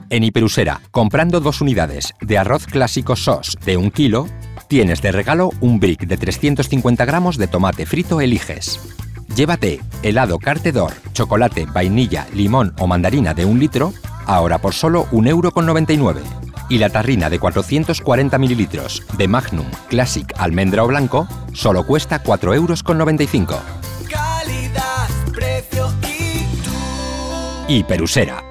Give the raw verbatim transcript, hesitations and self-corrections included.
En Hiperusera, comprando dos unidades de arroz clásico S O S de un kilo, tienes de regalo un brick de trescientos cincuenta gramos de tomate frito Eliges. Llévate helado Carte d'Or, chocolate, vainilla, limón o mandarina de un litro, ahora por solo un euro con noventa y nueve. Y la tarrina de cuatrocientos cuarenta mililitros de Magnum Classic Almendra o Blanco solo cuesta cuatro euros con noventa y cinco. Calidad, precio y tú. Hiperusera.